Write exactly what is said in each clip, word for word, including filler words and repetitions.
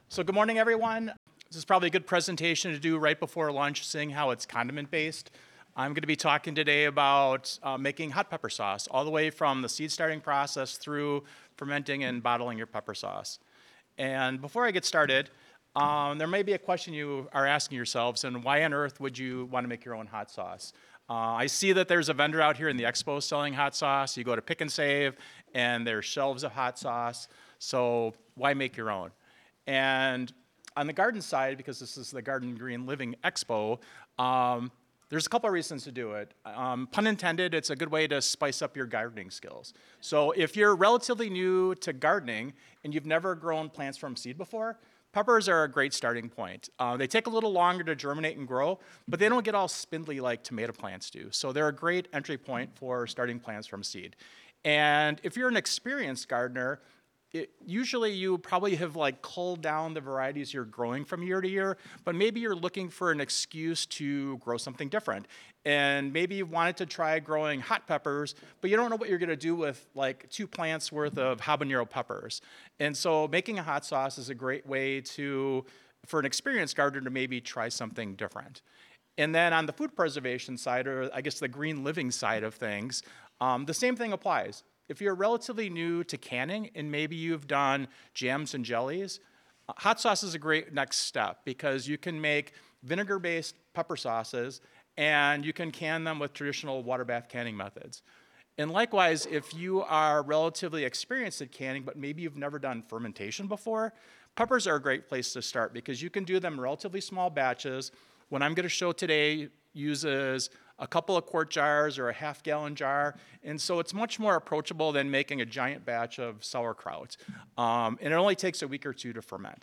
So good morning, everyone. This is probably a good presentation to do right before lunch, seeing how it's condiment-based. I'm going to be talking today about uh, making hot pepper sauce, all the way from the seed starting process through fermenting and bottling your pepper sauce. And before I get started, um, there may be a question you are asking yourselves, and why on earth would you want to make your own hot sauce? Uh, I see that there's a vendor out here in the expo selling hot sauce. You go to Pick and Save, and there's shelves of hot sauce. So why make your own? And on the garden side, because this is the Garden Green Living Expo, um, there's a couple of reasons to do it. Um, pun intended, it's a good way to spice up your gardening skills. So if you're relatively new to gardening and you've never grown plants from seed before, peppers are a great starting point. Uh, they take a little longer to germinate and grow, but they don't get all spindly like tomato plants do. So they're a great entry point for starting plants from seed. And if you're an experienced gardener, It, usually you probably have like culled down the varieties you're growing from year to year, but maybe you're looking for an excuse to grow something different. And maybe you wanted to try growing hot peppers, but you don't know what you're gonna do with like two plants worth of habanero peppers. And so making a hot sauce is a great way to, for an experienced gardener, to maybe try something different. And then on the food preservation side, or I guess the green living side of things, um, the same thing applies. If you're relatively new to canning and maybe you've done jams and jellies, uh, hot sauce is a great next step because you can make vinegar-based pepper sauces and you can can them with traditional water bath canning methods. And likewise, if you are relatively experienced at canning, but maybe you've never done fermentation before, peppers are a great place to start because you can do them in relatively small batches. What I'm going to show today uses a couple of quart jars or a half gallon jar, and so it's much more approachable than making a giant batch of sauerkraut. Um, and it only takes a week or two to ferment.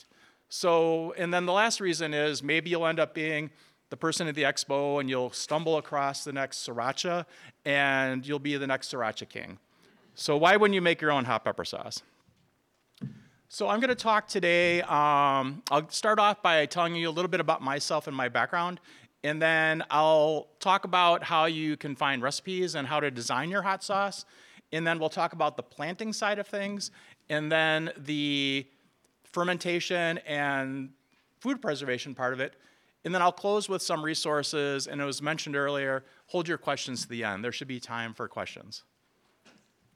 So, and then the last reason is maybe you'll end up being the person at the expo and you'll stumble across the next sriracha and you'll be the next sriracha king. So why wouldn't you make your own hot pepper sauce? So I'm going to talk today, um, I'll start off by telling you a little bit about myself and my background, and then I'll talk about how you can find recipes and how to design your hot sauce, and then we'll talk about the planting side of things, and then the fermentation and food preservation part of it, and then I'll close with some resources, and it was mentioned earlier, hold your questions to the end. There should be time for questions.